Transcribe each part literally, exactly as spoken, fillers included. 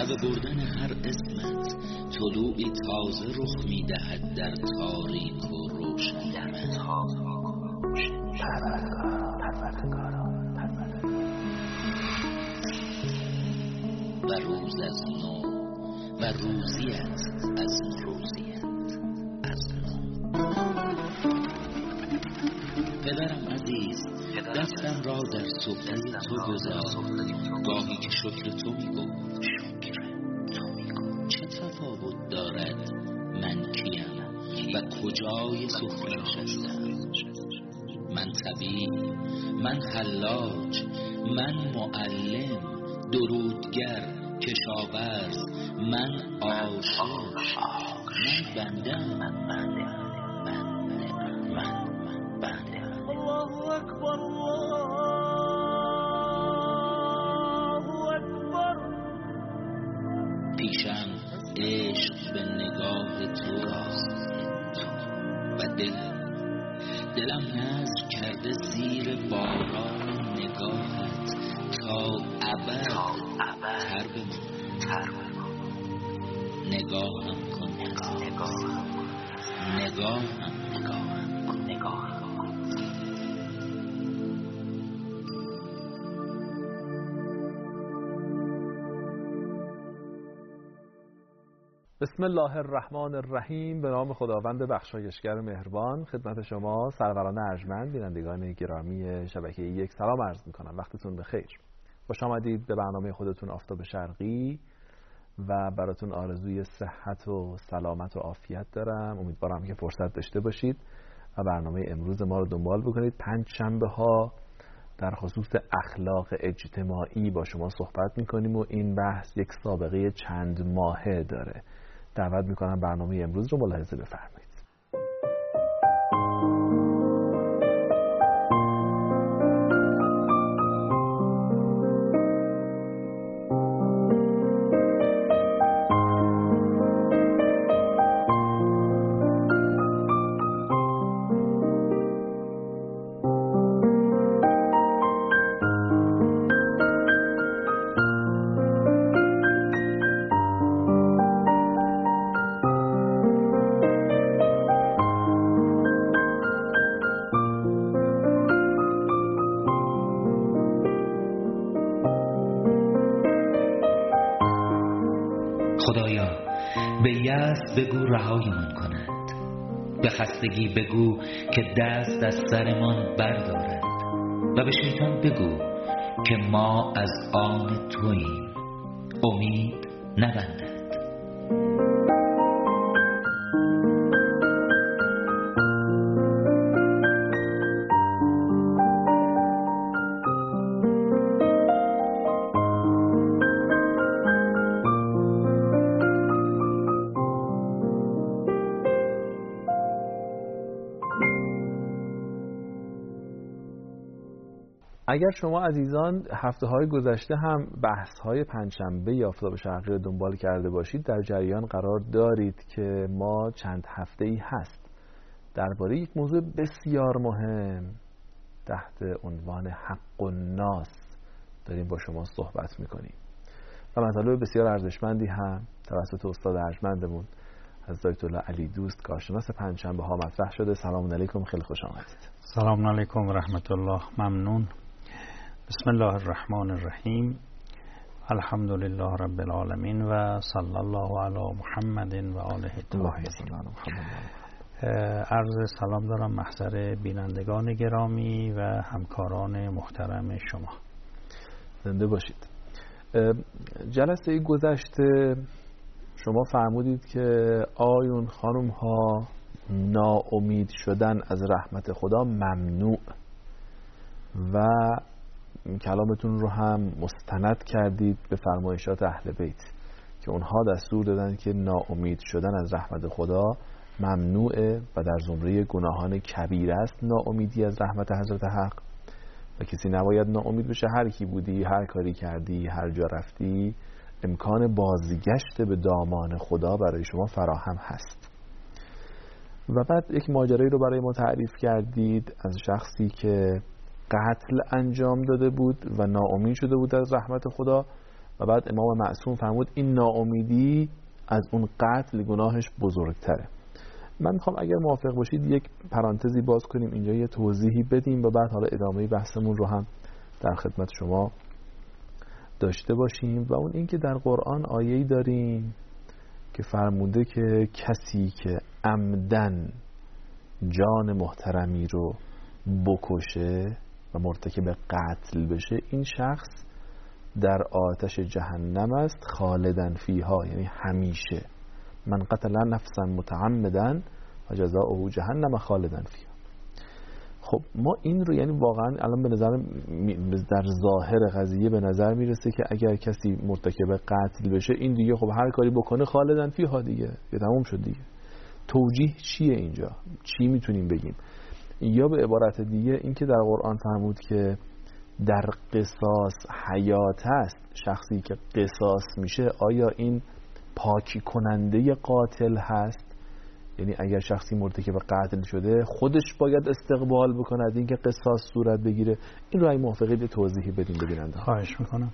شب بردن هر اسمت طلوعی تازه رخ میدهد در تاریک و روشن و روز از نو و روزیت از روزیت از نو. پدرم عزیز، دستم را در سفره تو گذار، گاهی که شکر تو میگفت شکر تو میگفت. چه تفاوت دارد من کیم و کجای سفره نشستم؟ من طبیب، من حلاج، من معلم، درودگر، کشاورز، من عاشق، من بنده، من بنده، بنده، من من بنده. الله اکبر، الله اکبر. پیشم عشق به نگاه توست و دل دلم نذر کرده زیر باران نگاهت تا ابد تر بمانم. نگاهم کن نگاهم نگاهم نگاهم نگاهم. بسم الله الرحمن الرحیم. به نام خداوند بخشایشگر مهربان. خدمت شما سروران ارجمند، بینندگان گرامی شبکه یک سلام عرض میکنم. وقتتون بخیر. خوش آمدید به برنامه خودتون آفتاب شرقی و براتون آرزوی صحت و سلامت و عافیت دارم. امیدوارم که فرصت داشته باشید و برنامه امروز ما رو دنبال بکنید. پنج شنبه ها در خصوص اخلاق اجتماعی با شما صحبت میکنیم و این بحث یک سابقه چند ماهه داره. دعوت میکنم برنامه امروز رو ملاحظه بفرمایید. خدایا به یأس بگو رهایمان کند، به خستگی بگو که دست از سرمان بردارد و به شیطان بگو که ما از آن توییم، امید نبندد. اگر شما عزیزان هفته های گذشته هم بحث های پنجشنبه یا آفتاب شرقی رو دنبال کرده باشید، در جریان قرار دارید که ما چند هفته ای هست درباره یک موضوع بسیار مهم تحت عنوان حق الناس داریم با شما صحبت میکنیم و مطالب بسیار ارزشمندی هم توسط استاد ارجمندمون از آیت الله علی دوست کارشناس پنجشنبه ها مطرح شده. سلام علیکم، خیلی خوش آمدید. سلام علیکم و رحمت الله. ممنون. بسم الله الرحمن الرحیم. الحمد لله رب العالمین و صلی الله علی محمد و آله الطاهرین. عرض سلام دارم محضر بینندگان گرامی و همکاران محترم شما. زنده باشید. جلسه گذشته شما فرمودید که آیون خانم ها ناامید شدن از رحمت خدا ممنوع و کلامتون رو هم مستند کردید به فرمایشات اهل بیت که اونها دستور دادن که ناامید شدن از رحمت خدا ممنوعه و در زمره گناهان کبیر است ناامیدی از رحمت حضرت حق و کسی نباید ناامید بشه. هر کی بودی، هر کاری کردی، هر جا رفتی، امکان بازگشت به دامان خدا برای شما فراهم هست. و بعد یک ماجرایی رو برای ما تعریف کردید از شخصی که قتل انجام داده بود و ناامید شده بود از رحمت خدا و بعد امام معصوم فرمود این ناامیدی از اون قتل گناهش بزرگتره. من میخوام اگر موافق باشید یک پرانتزی باز کنیم اینجا، یه توضیحی بدیم و بعد حالا ادامه بحثمون رو هم در خدمت شما داشته باشیم. و اون این که در قرآن آیه‌ای داریم که فرموده که کسی که عمدن جان محترمی رو بکشه و مرتکب قتل بشه، این شخص در آتش جهنم است خالدن فیها، یعنی همیشه. من قتل نفسا متعمدا و جزاؤه جهنم خالدن فیها. خب ما این رو یعنی واقعا الان به نظر در ظاهر قضیه به نظر میرسه که اگر کسی مرتکب قتل بشه این دیگه خب هر کاری بکنه خالدن فیها دیگه، یه تموم شد دیگه. توجیه چیه اینجا؟ چی میتونیم بگیم؟ یا به عبارت دیگه این که در قرآن فرمود که در قصاص حیات است، شخصی که قصاص میشه آیا این پاکی کننده قاتل هست؟ یعنی اگر شخصی مرتکب قتل شده خودش باید استقبال بکنه از اینکه قصاص صورت بگیره؟ این رو اگه موافقید توضیحی بدیم ببیننده. خواهش میکنم.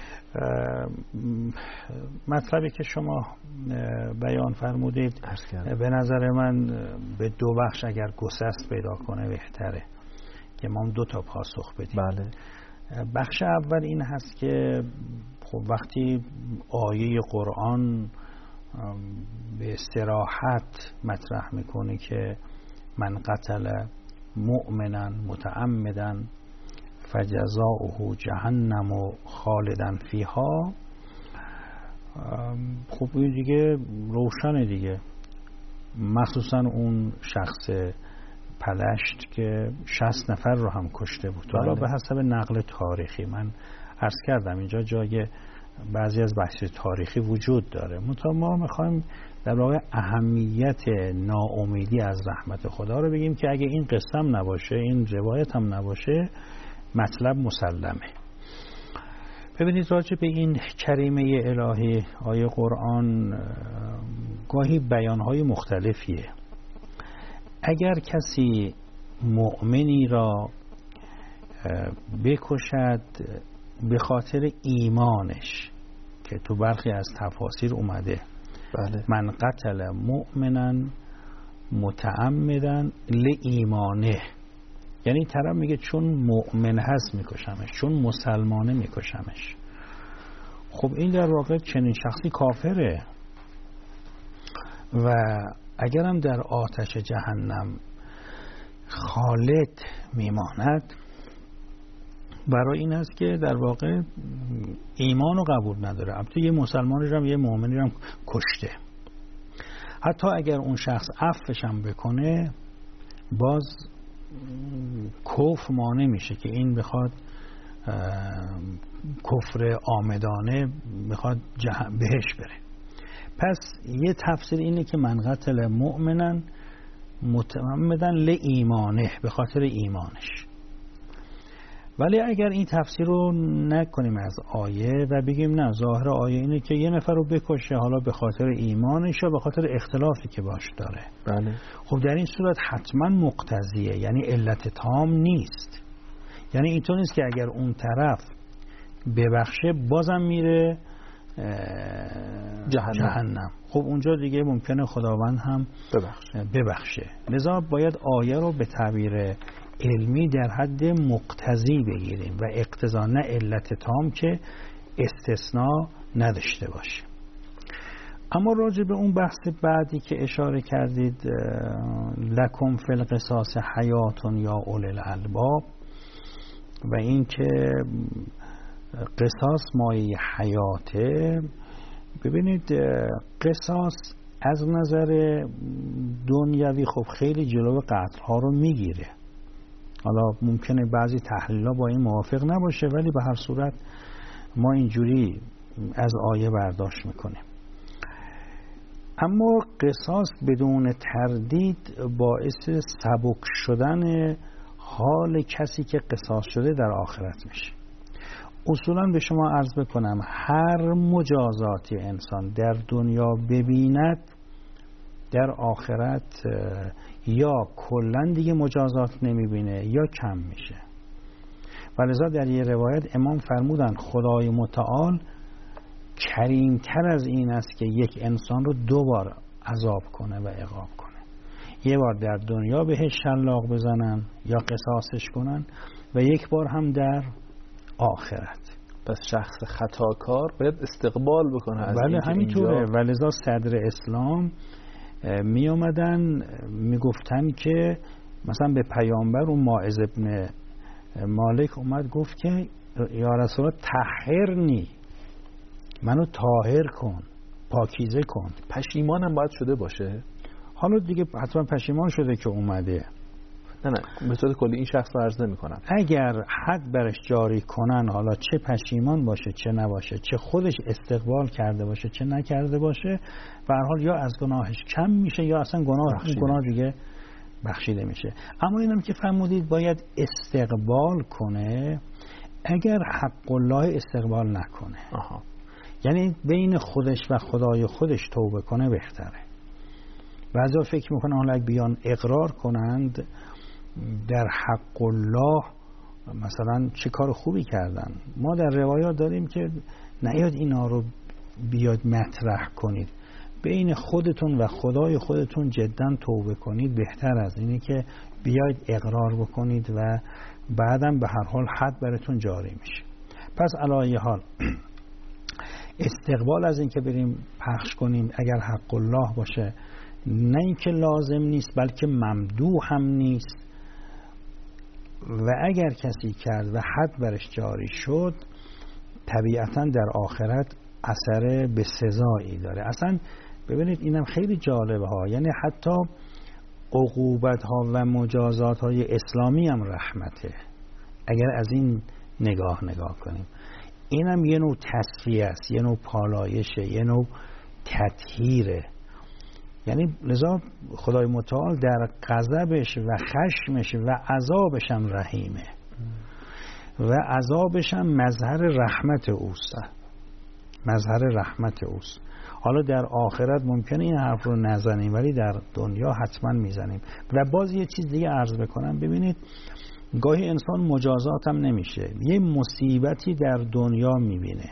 مطلبی که شما بیان فرمودید به نظر من به دو بخش اگر گسست پیدا کنه بهتره که ما دو تا پاسخ بدیم. بله. بخش اول این هست که خب وقتی آیه قرآن به صراحت مطرح میکنه که من قتل مؤمنا متعمدا فجزاؤه جهنم و خالدن فیها، خب این دیگه روشنه دیگه، مخصوصا اون شخص پلشت که شصت نفر رو هم کشته بود. حالا به حسب نقل تاریخی من عرض کردم اینجا جای بعضی از بحث تاریخی وجود داره، منتها ما میخوایم در واقع اهمیت ناامیدی از رحمت خدا رو بگیم که اگه این قصه هم نباشه، این روایت هم نباشه، مطلب مسلمه. ببینید راجع به این کریمه الهی آیه قرآن گاهی بیانهای مختلفیه. اگر کسی مؤمنی را بکشد به خاطر ایمانش که تو برخی از تفاسیر اومده بله. من قتل مؤمنا متعمدا لایمانه، یعنی طرف میگه چون مؤمن هست میکشمش، چون مسلمانه میکشمش. خب این در واقع چنین شخصی کافره و اگرم در آتش جهنم خالد میماند برای این است که در واقع ایمان رو قبول نداره. البته یه مسلمانی رو هم یه مؤمنی رو هم کشته، حتی اگر اون شخص عفوش هم بکنه باز کفر مانع میشه که این بخواد کفر آمدانه بخواد بهش بره. پس یه تفسیر اینه که من قتل مؤمنا متعمدا لایمانه، به خاطر ایمانش. ولی اگر این تفسیر رو نکنیم از آیه و بگیم نه ظاهر آیه اینه که یه نفر رو بکشه حالا به خاطر ایمانش یا به خاطر اختلافی که باش داره، بله. خب در این صورت حتما مقتضیه، یعنی علت تام نیست. یعنی اینطور نیست که اگر اون طرف ببخشه بازم میره جهنم. جهنم خب اونجا دیگه ممکنه خداوند هم ببخشه, ببخشه. لذا باید آیه رو به تعبیر علمی در حد مقتضی بگیریم و اقتضا، نه علت تام که استثناء نداشته باشه. اما راجع به اون بحث بعدی که اشاره کردید لکم فی القصاص حیاتون یا اولی الالباب و این که قصاص مایه حیاته، ببینید قصاص از نظر دنیوی خب خیلی جلو قتل ها رو میگیره. حالا ممکنه بعضی تحلیل ها با این موافق نباشه ولی به هر صورت ما اینجوری از آیه برداشت میکنیم. اما قصاص بدون تردید باعث سبک شدن حال کسی که قصاص شده در آخرت میشه. اصولا به شما عرض بکنم هر مجازاتی انسان در دنیا ببیند در آخرت یا کلا دیگه مجازات نمیبینه یا کم میشه. ولذا در یه روایت امام فرمودن خدای متعال کریمتر از این است که یک انسان رو دو بار عذاب کنه و عقاب کنه. یه بار در دنیا بهش شلاق بزنن یا قصاصش کنن و یک بار هم در آخرت. پس شخص خطاکار باید استقبال بکنه از بله همینطوره. اینجا... ولذا صدر اسلام می اومدن می گفتن که مثلا به پیامبر اون ماعز ابن مالک اومد گفت که یا رسول الله طهرنی، منو طاهر کن، پاکیزه کن. پشیمانم باید شده باشه. حالا دیگه حتما پشیمان شده که اومده. نه نه به صورت کلی این شخص رو عرض نمی‌کنم. اگر حد برش جاری کنن، حالا چه پشیمان باشه چه نباشه، چه خودش استقبال کرده باشه چه نکرده باشه، به هر حال یا از گناهش کم میشه یا اصلا گناه گناه دیگه بخشیده میشه. اما اینم که فرمودید باید استقبال کنه، اگر حق الله استقبال نکنه. آها. یعنی بین خودش و خدای خودش توبه کنه بهتره. بعضا فکر میکنن حالا اگه بیان اقرار کنند در حق الله مثلا چه کار خوبی کردن. ما در روایات داریم که نیاد اینا رو بیاد مطرح کنید، بین خودتون و خدای خودتون جدا توبه کنید بهتر از اینه که بیاید اقرار بکنید و بعدم به هر حال حد براتون جاری میشه. پس علی حال استقبال از این که بریم پخش کنیم اگر حق الله باشه، نه اینکه لازم نیست بلکه ممدوح هم نیست، و اگر کسی کرد و حد برش جاری شد طبیعتا در آخرت اثر به سزایی داره. اصلا ببینید اینم خیلی جالبه ها، یعنی حتی عقوبت ها و مجازات های اسلامی هم رحمته اگر از این نگاه نگاه کنیم. اینم یه نوع تصفیه است، یه نوع پالایشه، یه نوع تطهیره. یعنی لذا خدای متعال در غضبش و خشمش و عذابش هم رحیمه و عذابش هم مظهر رحمت اوست، مظهر رحمت اوست. حالا در آخرت ممکنه این حرف رو نزنیم ولی در دنیا حتما میزنیم. و باز یه چیز دیگه عرض بکنم، ببینید گاهی انسان مجازات هم نمیشه، یه مصیبتی در دنیا میبینه،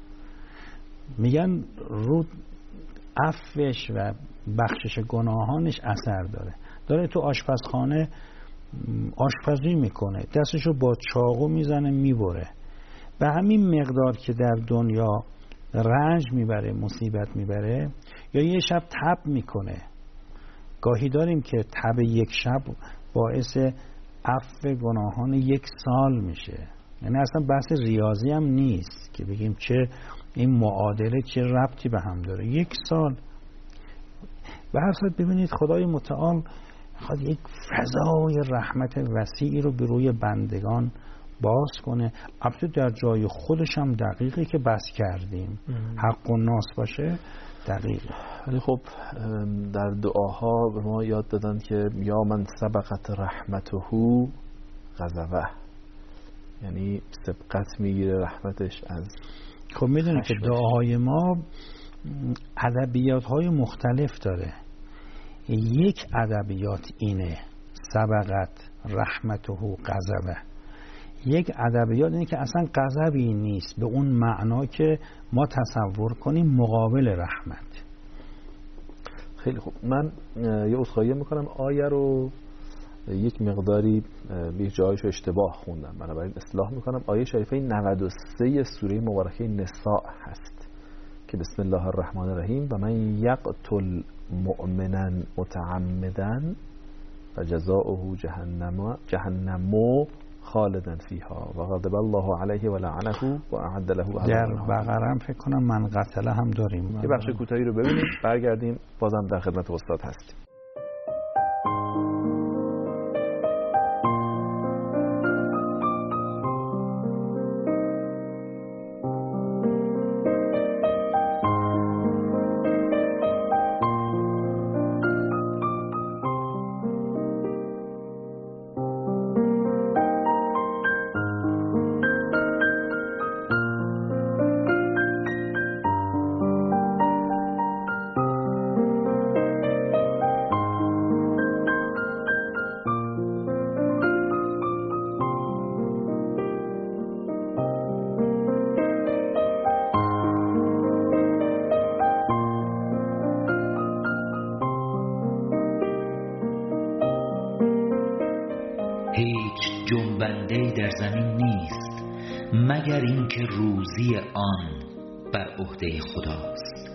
میگن رو عفوش و بخشش گناهانش اثر داره. داره تو آشپزخانه آشپزی میکنه، دستشو با چاقو میزنه میبره، به همین مقدار که در دنیا رنج میبره، مصیبت میبره، یا یه شب تب میکنه. گاهی داریم که تب یک شب باعث عفو گناهان یک سال میشه. یعنی اصلا بحث ریاضی هم نیست که بگیم چه این معادله چه ربطی به هم داره. یک سال. به هر صورت ببینید خدای متعال خواهد یک فضای رحمت وسیعی رو به روی بندگان باز کنه. البته در جای خودش هم دقیقی که بس کردیم ام. حق و ناس باشه دقیقه. ولی خب در دعاها به ما یاد دادن که یا من سبقت رحمته غضبه، یعنی سبقت میگیره رحمتش از. خب میدونید که دعاهای ما ادبیات های مختلف داره. یک ادبیات اینه سبقت رحمته غضبه، یک ادبیات اینه که اصلا غضبی نیست به اون معنا که ما تصور کنیم مقابل رحمت. خیلی خوب. من یه عذرخواهی میکنم، آیه رو یک مقداری به جایش اشتباه خوندم، بنابراین اصلاح میکنم. آیه شریفه نود و سه سوره مبارکه نساء هست که بسم الله الرحمن الرحیم و من یقتل مؤمنا متعمدا فجزاؤه جهنم جهنم خالدا فیها و غضب الله علیه و لعنه و اعد له عذابا. در بقره هم فکر کنم من قتله هم داریم. یه بخش کوتاهی رو ببینیم برگردیم بازم در خدمت استاد هستیم. آینده‌ای در زمین نیست مگر اینکه روزی آن بر عهده خداست.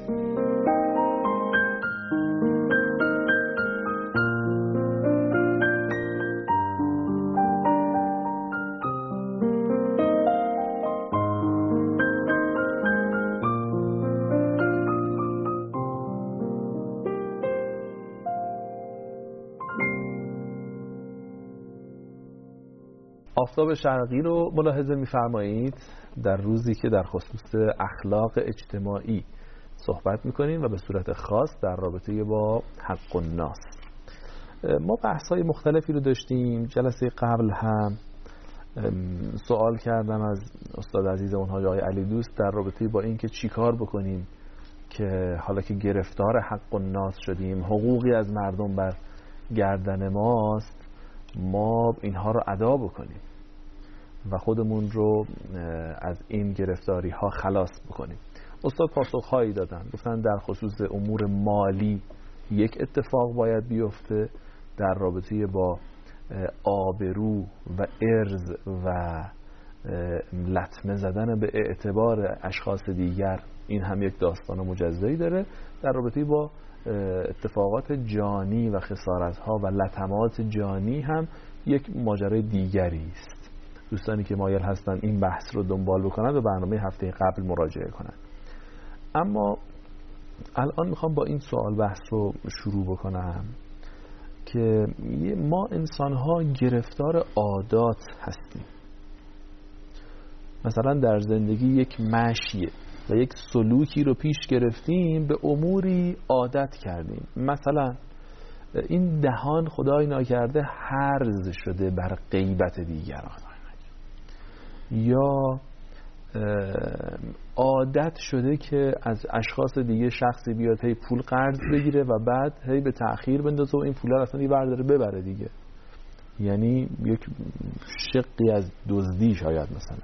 آفتاب شرقی رو ملاحظه می‌فرمایید در روزی که در خصوص اخلاق اجتماعی صحبت می‌کنیم و به صورت خاص در رابطه با حق الناس. ما بحث‌های مختلفی رو داشتیم. جلسه قبل هم سوال کردم از استاد عزیزمون حاج آقای علی دوست در رابطه با اینکه چیکار بکنیم که حالا که گرفتار حق الناس شدیم، حقوقی از مردم بر گردن ماست، ما اینها رو ادا بکنیم و خودمون رو از این گرفتاری ها خلاص بکنیم. استاد پاسخهایی دادن، گفتن در خصوص امور مالی یک اتفاق باید بیفته، در رابطه با آبرو و ارز و لطمه زدن به اعتبار اشخاص دیگر این هم یک داستان مجزایی داره، در رابطه با اتفاقات جانی و خسارت‌ها و لطمات جانی هم یک ماجرای دیگری است. دوستانی که مایل هستن این بحث رو دنبال بکنن به برنامه هفته قبل مراجعه کنن. اما الان میخوام با این سوال بحث رو شروع بکنم که ما انسان‌ها گرفتار عادات هستیم. مثلا در زندگی یک مشیه و یک سلوکی رو پیش گرفتیم، به اموری عادت کردیم. مثلا این دهان خدای ناکرده هرز شده بر غیبت دیگران، یا عادت شده که از اشخاص دیگه شخصی بیاد هی پول قرض بگیره و بعد هی به تأخیر بندازه و این پول رو اصلا یه برداره ببره دیگه. یعنی یک شقی از دزدی شاید مثلا.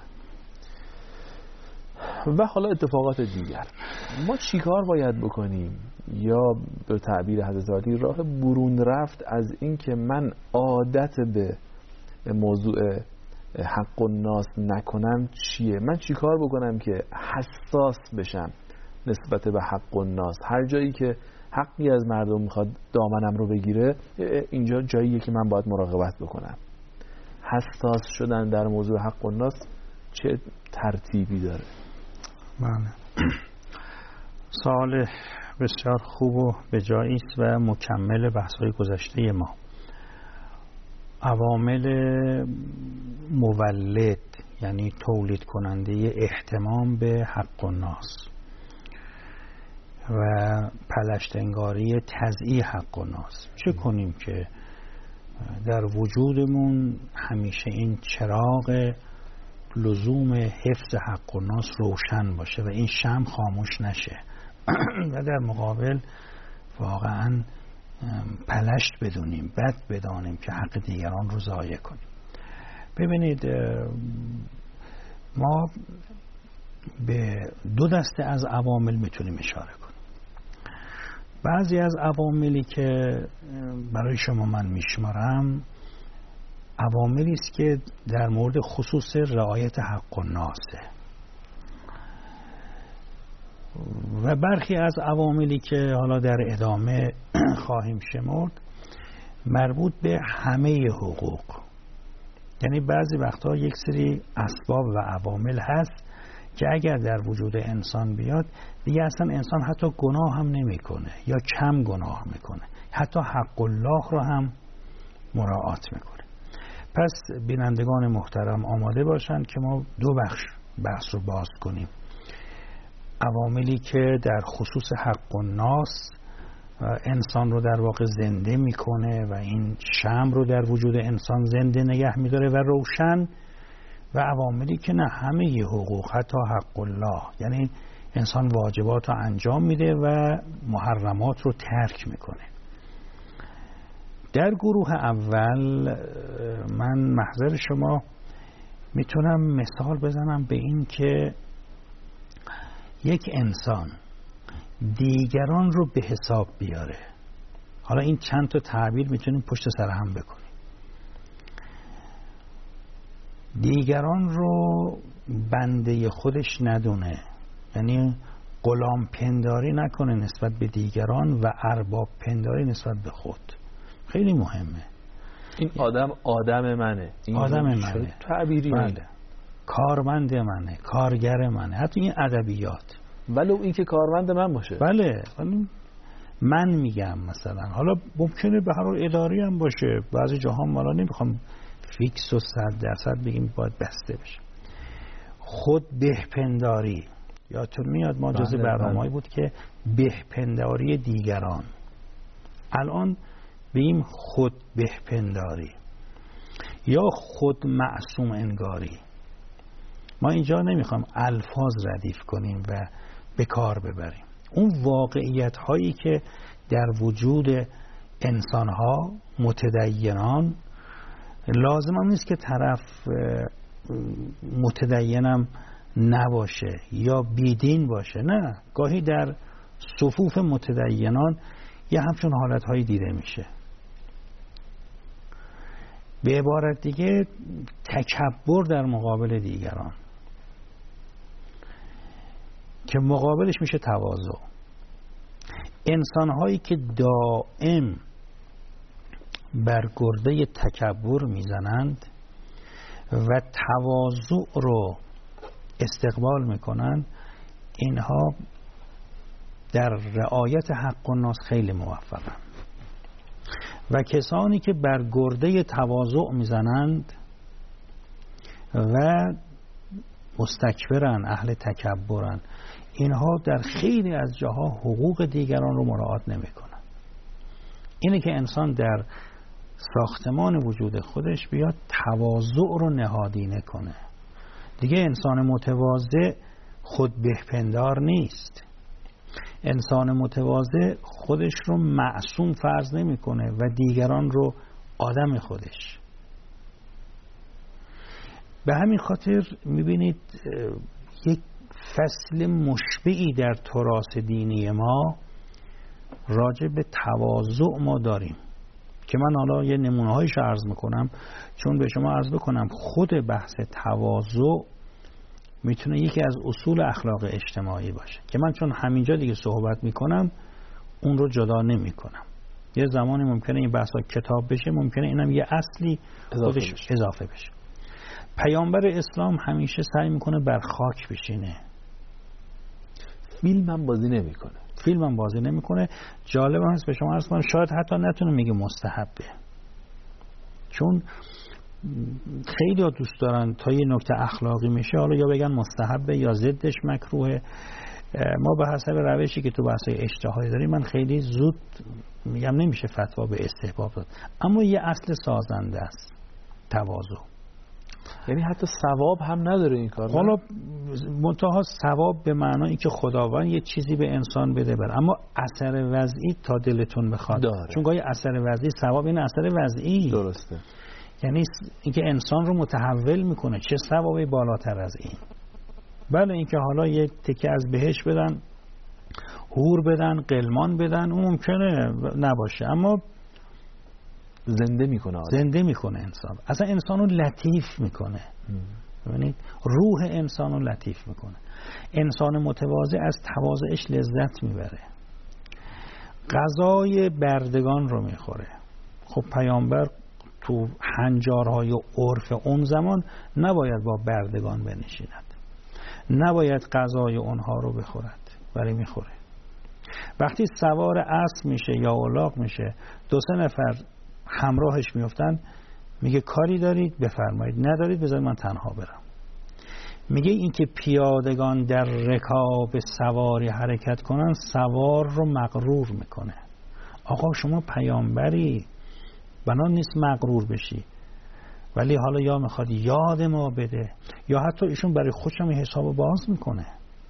و حالا اتفاقات دیگر. ما چیکار باید بکنیم؟ یا به تعبیر حضرت علی راه برون رفت از این که من عادت به موضوع حق الناس نکنم چیه؟ من چیکار بکنم که حساس بشم نسبت به حق الناس؟ هر جایی که حقی از مردم میخواد دامنم رو بگیره، اینجا جاییه که من باید مراقبت بکنم. حساس شدن در موضوع حق الناس چه ترتیبی داره؟ بله، سوال بسیار خوب و به جایی است و مکمل بحث‌های گذشته ما. عوامل مولد یعنی تولید کننده اهتمام به حق الناس و پلشت‌انگاری تضییع حق الناس، چه کنیم که در وجودمون همیشه این چراغ لزوم حفظ حق الناس روشن باشه و این شمع خاموش نشه و در مقابل واقعا پلشت بدونیم، بد بدانیم که حق دیگران رو ضایع کنیم. ببینید، ما به دو دسته از عوامل میتونیم اشاره کنیم. بعضی از عواملی که برای شما من میشمارم عواملی است که در مورد خصوص رعایت حق الناسه و برخی از عواملی که حالا در ادامه خواهیم شمرد مربوط به همه حقوق. یعنی بعضی وقتا یک سری اسباب و عوامل هست که اگر در وجود انسان بیاد دیگه اصلا انسان حتی گناه هم نمیکنه یا کم گناه میکنه، حتی حق الله رو هم مراعات میکنه. پس بینندگان محترم آماده باشند که ما دو بخش بحث رو باز کنیم. عواملی که در خصوص حق الناس انسان رو در واقع زنده میکنه و این شمع رو در وجود انسان زنده نگه میداره و روشن، و عواملی که نه همه حقوق حتی حق الله، یعنی انسان واجبات رو انجام میده و محرمات رو ترک میکنه. در گروه اول من محضر شما میتونم مثال بزنم به این که یک انسان دیگران رو به حساب بیاره. حالا این چند تا تعبیر میتونیم پشت سر هم بکنیم. دیگران رو بنده خودش ندونه، یعنی غلام پنداری نکنه نسبت به دیگران و ارباب پنداری نسبت به خود. خیلی مهمه. این آدم آدم منه، این آدم منه، تعبیری بله. کارمند منه، کارگر منه، حتی این ادبیات، ولو این که کارمند من باشه. بله، من میگم مثلا، حالا ممکنه به هر حال اداری هم باشه، بعضی جاها ما نمیخوام فیکس و صد درصد بگیم باید بسته بشه. خود بهپنداری، یادتون میاد ما جزء برنامه‌ای بود که بهپنداری دیگران، الان بگیم خود بهپنداری یا خود معصوم انگاری. ما اینجا نمیخوام الفاظ ردیف کنیم و به کار ببریم. اون واقعیت هایی که در وجود انسان ها متدینان، لازم هم نیست که طرف متدینم نباشه یا بیدین باشه، نه، گاهی در صفوف متدینان یه همچون حالت هایی دیده میشه. به عبارت دیگه تکبر در مقابل دیگران که مقابلش میشه تواضع. انسان هایی که دائم بر گرده تکبر میزنند و تواضع رو استقبال میکنن، اینها در رعایت حق الناس خیلی موفقن. و کسانی که بر گرده تواضع میزنند و مستکبرن، اهل تکبرن، اینها در خیلی از جاها حقوق دیگران رو مراعات نمیکنن. اینه که انسان در ساختمان وجود خودش بیاد تواضع رو نهادینه کنه. دیگه انسان متواضع خود بهپندار نیست. انسان متواضع خودش رو معصوم فرض نمیکنه و دیگران رو آدم خودش. به همین خاطر میبینید یک فصل مشبعی در تراث دینی ما راجع به تواضع ما داریم که من حالا یه نمونه هایش عرض میکنم، چون به شما عرض بکنم خود بحث تواضع میتونه یکی از اصول اخلاق اجتماعی باشه که من چون همینجا دیگه صحبت میکنم اون رو جدا نمیکنم. یه زمانی ممکنه این بحثا کتاب بشه، ممکنه اینم یه اصلی خودش اضافه بشه. اضافه بشه. پیامبر اسلام همیشه سعی میکنه بر خاک بشینه. فیلم هم بازی نمیکنه. فیلم هم بازی نمیکنه. جالب هست به شما عرض کنم، شاید حتی نتونه میگه مستحبه، چون خیلی ها دوست دارن تا یه نکته اخلاقی میشه حالا یا بگن مستحبه یا ضدش مکروهه. ما به حسب روشی که تو بحثای اجتهادی داریم، من خیلی زود میگم نمیشه فتوا به استحباب داد، اما یه اصل سازنده است تواضع. یعنی حتی ثواب هم نداره این کار. حالا منتها ثواب به معنای که خداوند یه چیزی به انسان بده بر، اما اثر وضعی تا دلتون بخواد داره. چون گاهی اثر وضعی ثواب این اثر وضعی درسته، یعنی اینکه انسان رو متحول میکنه، چه ثوابی بالاتر از این. بله اینکه حالا یه تکه از بهش بدن، حور بدن، قلمان بدن، اون ممکنه نباشه، اما زنده میکنه آدم. زنده میکنه انسان، اصلا انسان رو لطیف میکنه. ببینید روح انسان رو لطیف میکنه. انسان متواضع از تواضعش لذت میبره، غذای بردگان رو میخوره. خب پیامبر تو هنجارهای عرف اون زمان نباید با بردگان بنشیند، نباید غذای اونها رو بخورد، ولی میخوره. وقتی سوار اسب میشه یا الاغ میشه، دو سه نفر همراهش میفتن، میگه کاری دارید بفرمایید، ندارید بذارید من تنها برم. میگه اینکه پیادگان در رکاب سواری حرکت کنن سوار رو مغرور میکنه. آقا شما پیامبری، بنا نیست مغرور بشی، ولی حالا یا میخواد یاد ما بده یا حتی ایشون برای خودشم حساب باز میکنه.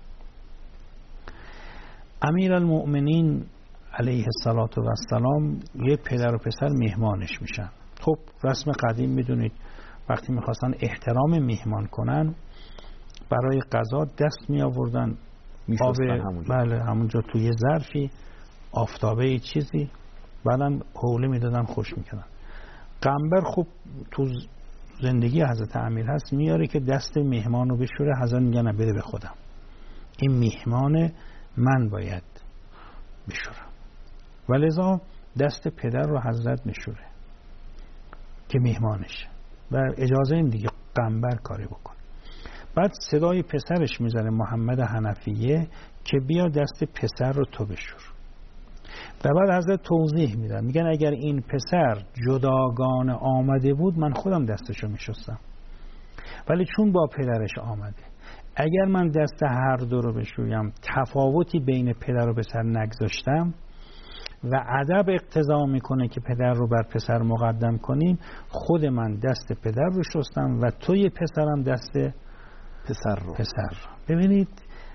امیر المؤمنین علیه السلام یه پدر و پسر مهمانش میشن. خب رسم قدیم میدونید وقتی میخواستن احترام مهمان کنن، برای غذا دست می آوردن آب، همونجا. بله همونجا توی ظرفی آفتابه چیزی، بعدم حوله میدادن خوش میکنن. قنبر خب تو زندگی حضرت امیر هست، میاره که دست مهمان رو بشوره، حضرت میگن بده به خودم، این مهمان من باید بشورم. ولذا دست پدر رو حضرت میشوره که مهمانشه و اجازه این دیگه قنبر کاری بکن. بعد صدای پسرش میزنه محمد حنفیه که بیا دست پسر رو تو بشور. و بعد حضرت توضیح میدن، میگن اگر این پسر جداگانه آمده بود من خودم دستشو میشستم، ولی چون با پدرش آمده، اگر من دست هر دو رو بشویم تفاوتی بین پدر و پسر نگذاشتم و ادب اقتضا میکنه که پدر رو بر پسر مقدم کنیم، خود من دست پدر رو شستم و توی پسرم دست پسر رو. پسر ببینید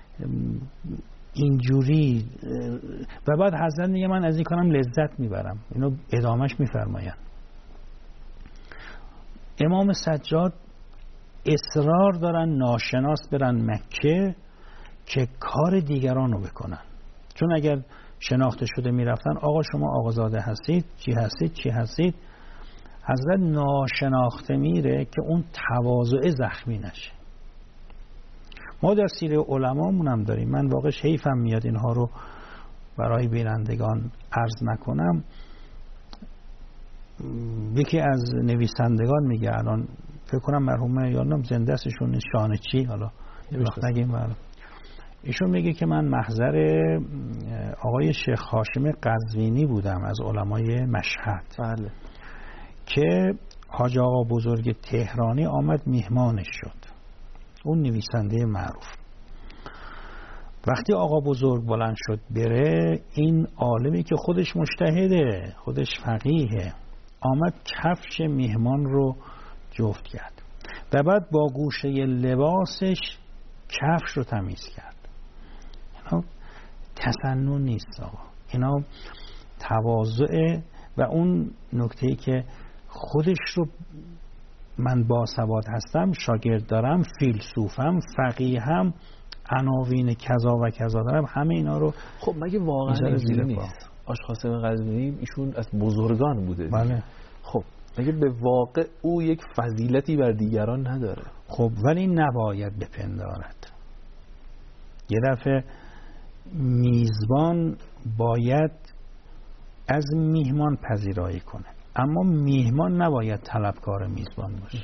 اینجوری. و بعد حضرت میگه من از این کارم لذت میبرم. اینو ادامش میفرماین. امام سجاد اصرار دارن ناشناس برن مکه که کار دیگران رو بکنن، چون اگر شناخته شده میرفتن آقا شما آقازاده هستید، چی هستید چی هستید، حضرت ناشناخته میره که اون تواضع زخمی نشه. ما در سیره علمامون هم داریم، من واقعا حیفم میاد اینها رو برای بینندگان عرض نکنم. یکی از نویسندگان میگه، الان فکر کنم مرحومه یادم زنده است ایشون، شانچی، حالا وقت نگیم برای ایشون میگه که من محضر آقای شیخ هاشم قزوینی بودم از علمای مشهد. بله. که حاج آقا بزرگ تهرانی آمد میهمانش شد، اون نویسنده معروف. وقتی آقا بزرگ بلند شد بره، این عالمی که خودش مجتهده، خودش فقیهه، آمد کفش میهمان رو جفت کرد و بعد با گوشه لباسش کفش رو تمیز کرد. اینا تسنن نیست آقا، اینا تواضع. و اون نکته‌ای که خودش رو من باسواد هستم، شاگرد دارم، فیلسوفم، فقیهم، عناوین کذا و کذا دارم، همه اینا رو. خب مگه واقعا اینجوری نیست؟ آشقاسم قزوینی ایشون از بزرگان بوده. بله. خب مگه به واقع او یک فضیلتی بر دیگران نداره؟ خب ولی نباید بپندارد. یه دفعه میزبان باید از میهمان پذیرایی کنه، اما میهمان نباید طلبکار میزبان باشه.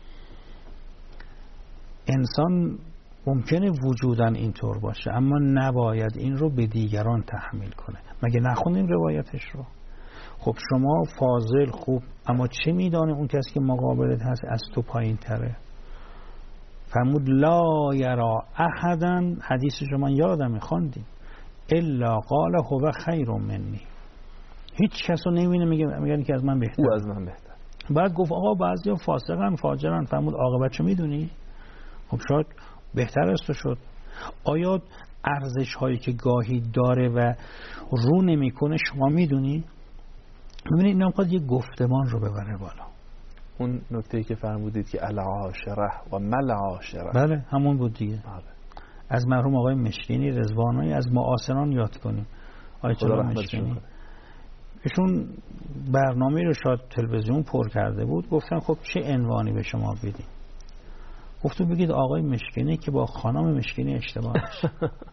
انسان ممکنه وجوداً اینطور باشه، اما نباید این رو به دیگران تحمیل کنه. مگه نخونیم روایتش رو؟ خب شما فاضل خوب، اما چه میدانه اون کسی که مقابلت هست از تو پایین تره؟ فرمود لا یرا احدا، حدیث شما یادم خواندیم، الا قال هو خیر منی، هیچ کس رو نمیبینه میگه میگن که از من بهتر، او از من بهتر. بعد گفت آقا بعضیا فاسقن فاجرن. فرمود عاقبتشو میدونی؟ خب شاید بهتر است شد. آیا ارزش هایی که گاهی داره و رو نمیکنه شما میدونی؟ میبینید اینا میخواد یه گفتمان رو ببره بالا. اون نکته‌ای که فرمودید که العاشره و مل عاشره، بله همون بود دیگه. بله. از مرحوم آقای مشکینی رضوانی، از معاصران یاد کنیم. آیت الله مشکینی ایشون برنامه رو شاید تلویزیون پر کرده بود، گفتن خب چه عنوانی به شما بدیم؟ گفتو بگید آقای مشکینی که با خانم مشکینی اشتباه نشه.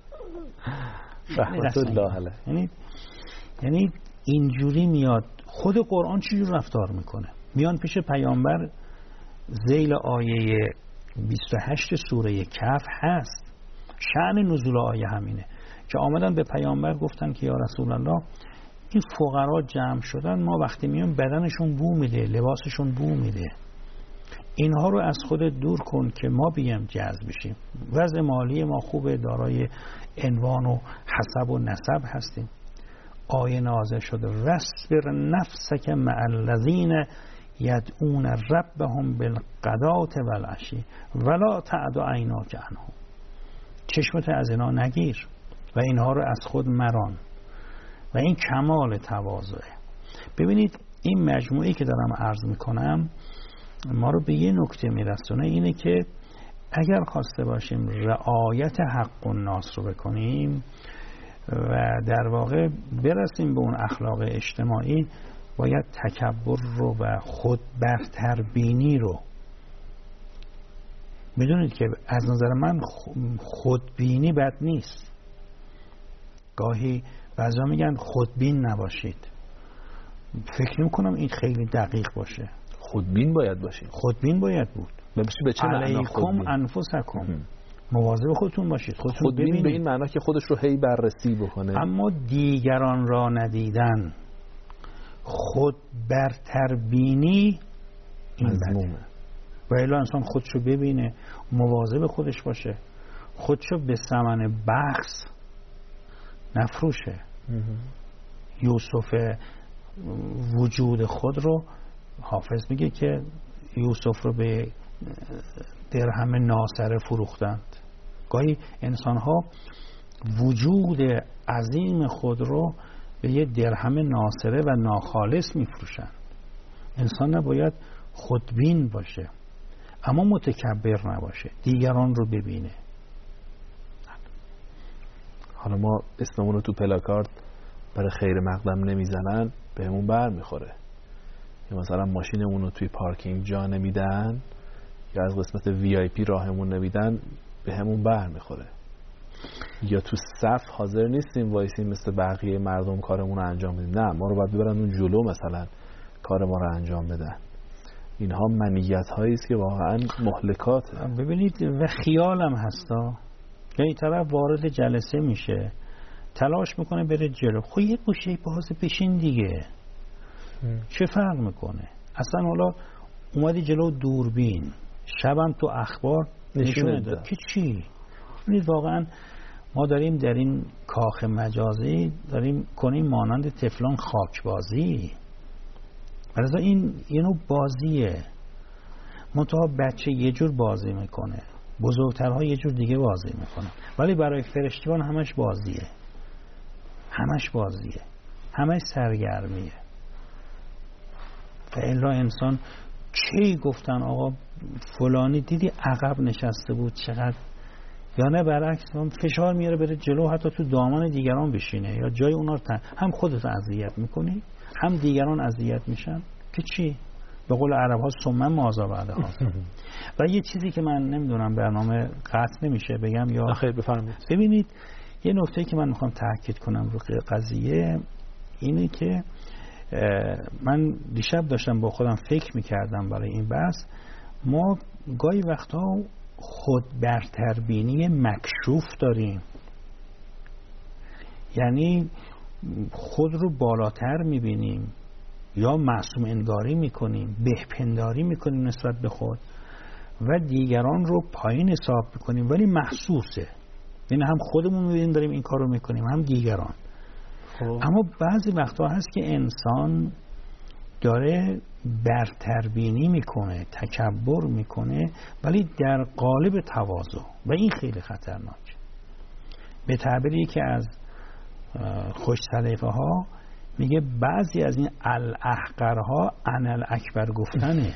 رحمت الله علیه. یعنی یعنی اینجوری میاد. خود قرآن چجور رفتار میکنه؟ میان پیش پیامبر، ذیل آیه بیست و هشت سوره کهف هست، شأن نزول آیه همینه که آمدن به پیامبر گفتن که یا رسول الله این فقرا جمع شدن، ما وقتی میان بدنشون بو میده، لباسشون بو میده، اینها رو از خودت دور کن که ما بیم جذب بشیم. وضع مالی ما خوبه، دارای عنوان و حسب و نسب هستیم. آیه نازل شده وَاصْبِرْ نَفْسَکَ مَعَ الَّذِینَ یدعون ربهم بالغداة والعشی ولا تعد عیناک عنهم، چشمت از اینا نگیر و اینها رو از خود مران. و این کمال تواضعه. ببینید این مجموعی که دارم عرض میکنم ما رو به یه نکته میرسونه، اینه که اگر خواسته باشیم رعایت حق الناس رو بکنیم و در واقع برسیم به اون اخلاق اجتماعی، باید تکبر رو و خود برتر بینی رو میدونید که از نظر من خودبینی بد نیست. گاهی بعضا میگن خودبین نباشید. فکر نمی‌کنم این خیلی دقیق باشه. خودبین باید باشید. خودبین باید بود. به چه معنا علیکم انفسکم، مواظب خودتون باشید. خودتون خودبین ببینید. به این معنا که خودش رو هی بررسی بکنه. اما دیگران را ندیدن، خود برتر بینی، این مضمومه. و الا انسان خودشو ببینه، مواظب خودش باشه، خودشو به ثمن بخس نفروشه. یوسف وجود خود رو حافظ میگه که یوسف رو به درهم ناصره فروختند. گاهی انسان ها وجود عظیم خود رو به یه درهم ناصره و ناخالص میفروشند. انسان نباید خودبین باشه اما متکبر نباشه، دیگران رو ببینه. حالا ما اسممون رو تو پلاکارد برای خیر مقدم نمیزنن، بهمون بر میخوره. یا مثلا ماشینمون رو توی پارکینگ جا نمیدن یا از قسمت وی آی پی راهمون نمیدن، بهمون بر میخوره. یا تو صف حاضر نیستیم وایسیم مثل بقیه مردم کارمون رو انجام بدیم، نه ما رو باید ببرن اون جلو مثلا کار ما رو انجام بدن. اینها منیت هایی است که واقعا مهلکاته. ببینید و خیالم هستا، یعنی طرف وارد جلسه میشه تلاش میکنه بره جلو، خب یه گوشه باز بشین دیگه. ام. چه فرق میکنه اصلا؟ حالا اومدی جلو دوربین، شبم تو اخبار نشونه داد که چی؟ ببینید واقعا ما داریم در این کاخ مجازی داریم کنیم مانند تفلون خاکبازی. برای این اینو بازیه، منتها بچه یه جور بازی میکنه، بزرگترها یه جور دیگه بازی میکنه، ولی برای فرشتگان همش بازیه، همش بازیه، همش سرگرمیه. و الا انسان چی گفتن آقا فلانی دیدی عقب نشسته بود چقدر، یا نه برعکس فشار میاره بره جلو، حتی تو دامان دیگران بشینه یا جای اونا رو تن... هم خودت اذیت میکنی هم دیگران اذیت میشن که چی؟ به قول عرب ها سمن مازا بعده ها. و یه چیزی که من نمیدونم برنامه قطع نمیشه بگم یا خیر بفرمایید. ببینید یه نکته که من میخوام تاکید کنم رو قضیه اینه که من دیشب داشتم با خودم فکر میکردم برای این بحث، ما گاهی وقتا خود برتربینی مکشوف داریم، یعنی خود رو بالاتر میبینیم یا معصوم انگاری میکنیم، بهپنداری میکنیم نسبت به خود و دیگران رو پایین حساب میکنیم، ولی محسوسه، یعنی هم خودمون میبینیم داریم این کار رو میکنیم هم دیگران. خب. اما بعضی وقتا هست که انسان داره برتربینی میکنه، تکبر میکنه، ولی در قالب تواضع، و این خیلی خطرناک. به تعبیری که از خوش سلیقه ها میگه بعضی از این الاحقرها انا الاکبر گفتنه.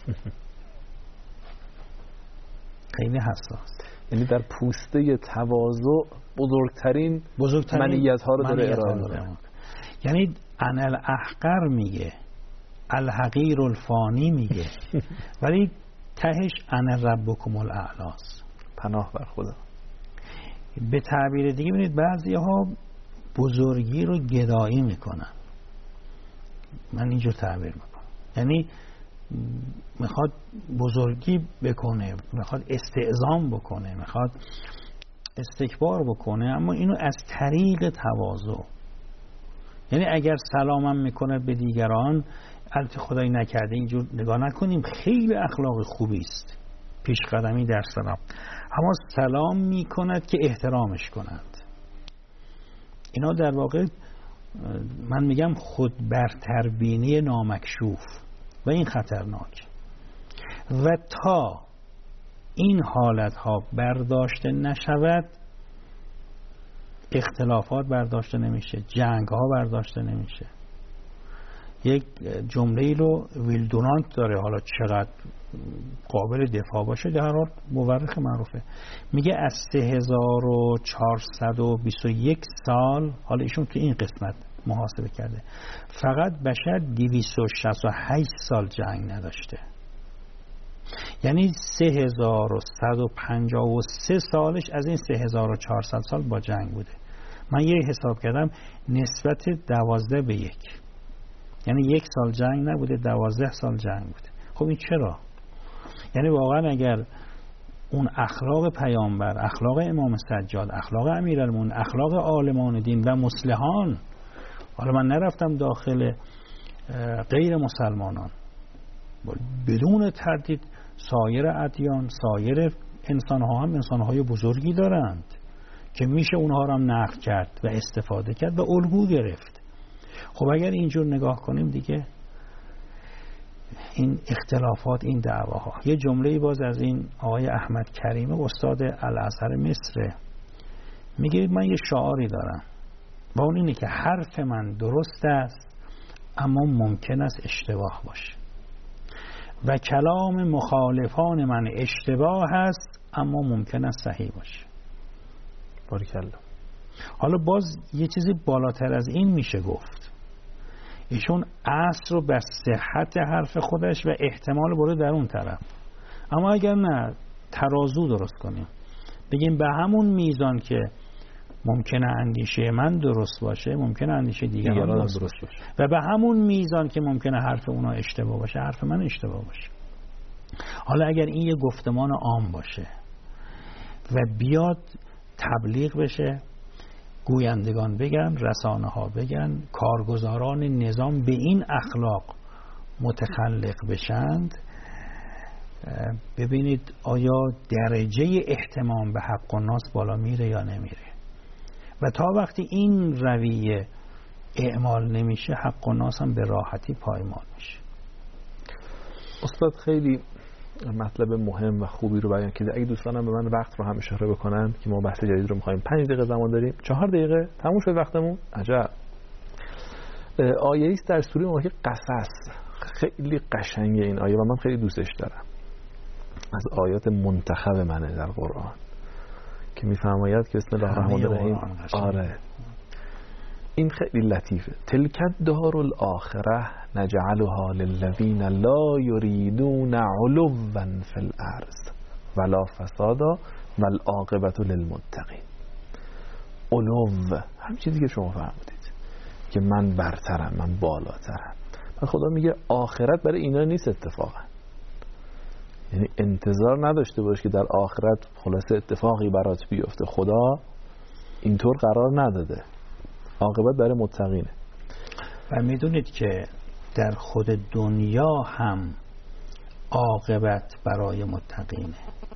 خیلی حساس، یعنی در پوسته تواضع بزرگترین بزرگترین منیت ها رو داره ارائه میکنه. یعنی انا الاحقر میگه، الحقیر الفانی میگه، ولی تهش انا ربکم الاعلاست، پناه بر خدا. به تعبیر دیگه ببینید بعضی ها بزرگی رو گدایی میکنن، من اینجور تعبیر میکنم، یعنی میخواد بزرگی بکنه، میخواد استعظام بکنه، میخواد استکبار بکنه، اما اینو از طریق تواضع. یعنی اگر سلامم میکنه به دیگران، البته خدایی نکرده اینجور نگاه نکنیم، خیلی اخلاق خوبی است، پیش قدمی در سلام، اما سلام میکند که احترامش کنند. اینا در واقع من میگم خود برتربینی نامکشوف و این خطرناک. و تا این حالت ها برداشته نشود، اختلافات برداشته نمیشه، جنگ ها برداشته نمیشه. یک جمله رو ویل دورانت داره، حالا چقدر قابل دفاع باشه در هر حال مورخ معروفه، میگه از سه هزار و چهارصد و بیست و یک سال، حالا ایشون تو این قسمت محاسبه کرده، فقط بشر دویست و شصت و هشت سال جنگ نداشته. یعنی سه هزار و صد و پنجاه و سه سالش از این سه هزار و چهارصد سال با جنگ بوده. من یه حساب کردم نسبت دوازده به یک، یعنی یک سال جنگ نبوده، دوازده سال جنگ بوده. خب این چرا؟ یعنی واقعا اگر اون اخلاق پیامبر، اخلاق امام سجاد، اخلاق امیرالمومنین، اخلاق عالمان دین و مصلحان، حالا من نرفتم داخل غیر مسلمانان، بدون تردید سایر ادیان، سایر انسان‌ها هم انسان‌های بزرگی دارند که میشه اونها رو هم نقد کرد و استفاده کرد و الگو گرفت. خب اگر اینجور نگاه کنیم دیگه این اختلافات، این دعواها. یه جمله‌ای باز از این آقای احمد کریمی استاد الازهر مصر میگه من یه شعاری دارم و اون اینه که حرف من درست است اما ممکن است اشتباه باشه و کلام مخالفان من اشتباه است اما ممکن است صحیح باشه. باریکلا. حالا باز یه چیزی بالاتر از این میشه گفت، ایشون اصل رو به صحت حرف خودش و احتمال برو در اون طرف. اما اگر نه ترازو درست کنیم بگیم به همون میزان که ممکنه اندیشه من درست باشه ممکنه اندیشه دیگران درست, درست باشه و به همون میزان که ممکنه حرف اونا اشتباه باشه حرف من اشتباه باشه. حالا اگر این یه گفتمان عام باشه و بیاد تبلیغ بشه، گویندگان بگن، رسانه ها بگن، کارگزاران نظام به این اخلاق متخلق بشند، ببینید آیا درجه احتمام به حق و ناس بالا میره یا نمیره. و تا وقتی این رویه اعمال نمیشه حق و ناس هم به راحتی پایمال میشه. استاد خیلی مطلب مهم و خوبی رو بیان کردید. اگه دوستانم به من وقت رو هم اشاره بکنن که ما بحث جدید رو می‌خوایم، پنج دقیقه زمان داریم، چهار دقیقه تموم شد وقتمون. عجب. آیه است در سوره مبارکه قصص، خیلی قشنگه این آیه و من خیلی دوستش دارم. از آیات منتخب منه در قرآن که میفرماید که بسم الله الرحمن الرحیم. آره این خیلی لطیفه. تلک الدار الاخره نجعلها للذین لا یریدون علوا فی الارض ولا فسادا والعاقبة للمتقین. علو هم چیزی که شما فرمودید که من برترم، من بالاترم. و خدا میگه آخرت برای اینا نیست اتفاقا. یعنی انتظار نداشته باش که در آخرت خلاصه اتفاقی برات بیفته. خدا اینطور قرار نداده. عاقبت برای متقینه. و میدونید که در خود دنیا هم عاقبت برای متقینه.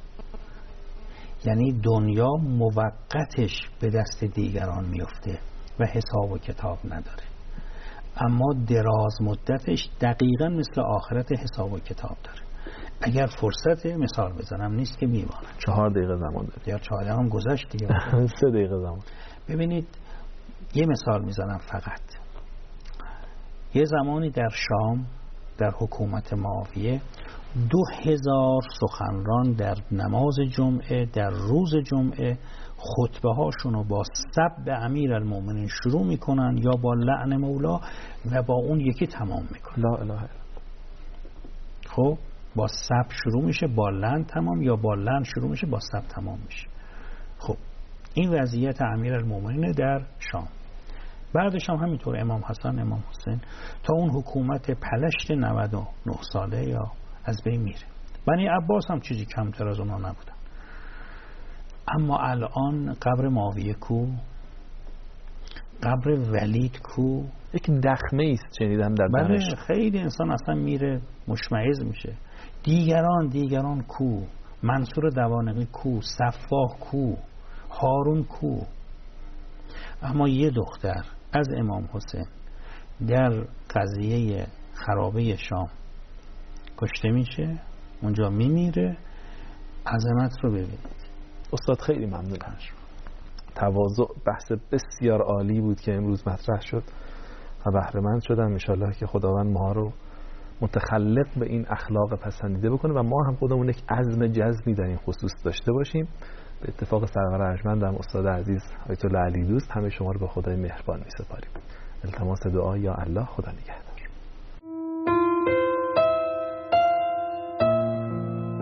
یعنی دنیا موقتش به دست دیگران میفته و حساب و کتاب نداره، اما دراز مدتش دقیقا مثل آخرت حساب و کتاب داره. اگر فرصت مثال بزنم نیست که میمانه. چهار دقیقه زمان داره یا چهار دقیقه هم گذشت دیگه. سه دقیقه زمان. ببینید یه مثال میزنم فقط. یه زمانی در شام در حکومت معاویه دو هزار سخنران در نماز جمعه در روز جمعه خطبه هاشونو با سب امیرالمومنین شروع میکنن یا با لعن مولا و با اون یکی تمام میکنن. لا اله الا. خب با سب شروع میشه با لعن تمام یا با لعن شروع میشه با سب تمام میشه. خب این وضعیت امیرالمومنین در شام. بعدش هم همینطور امام حسن امام حسین تا اون حکومت پلشت نود و نه ساله یا از بین میره. بنی عباس هم چیزی کمتر از اونا نبودن. اما الان قبر معاویه کو، قبر ولید کو، یک دخمه است شنیدم در دمشق. خیلی انسان اصلا میره مشمئز میشه. دیگران دیگران کو، منصور دوانقی کو، صفاح کو، هارون کو. اما یه دختر از امام حسین در قضیه خرابه شام کشته میشه، اونجا میمیره. عظمت رو ببینید. استاد خیلی ممنونم. تواضع بحث بسیار عالی بود که امروز مطرح شد و بهره مند شدم. ان شاءالله که خداوند ما رو متخلق به این اخلاق پسندیده بکنه و ما هم خودمون یک عزم جزمی در این خصوص داشته باشیم. به اتفاق سرور ارجمندم استاد عزیز آیت الله علی دوست همه شما رو به خدای مهربان می‌سپاریم. التماس دعا یا الله. خدا نگهدار.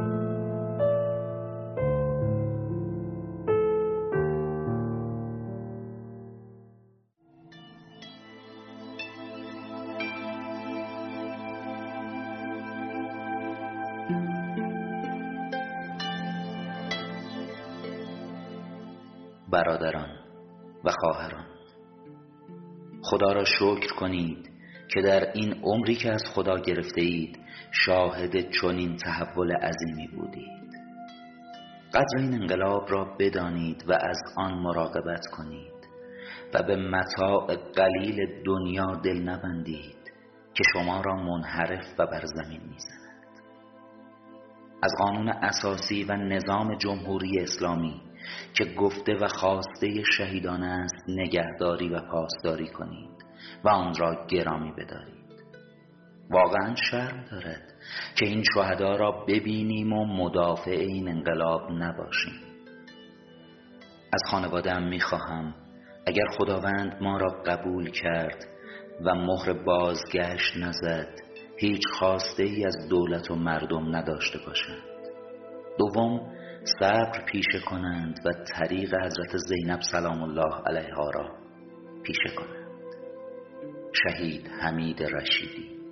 برادران و خواهران، خدا را شکر کنید که در این عمری که از خدا گرفته اید شاهد چنین تحول عظیمی بودید. قدر این انقلاب را بدانید و از آن مراقبت کنید و به متاع قلیل دنیا دل نبندید که شما را منحرف و بر زمین می‌زند. از قانون اساسی و نظام جمهوری اسلامی که گفته و خواسته شهیدان است نگهداری و پاسداری کنید و آن را گرامی بدارید. واقعا شرم دارد که این شهدا را ببینیم و مدافع این انقلاب نباشیم. از خانواده‌ام می‌خواهم اگر خداوند ما را قبول کرد و مهر بازگشت نزد هیچ خواسته ای از دولت و مردم نداشته باشند. دوم، صبر پیشه کنند و طریق حضرت زینب سلام الله علیها را پیشه کنند. شهید حمید رشیدی.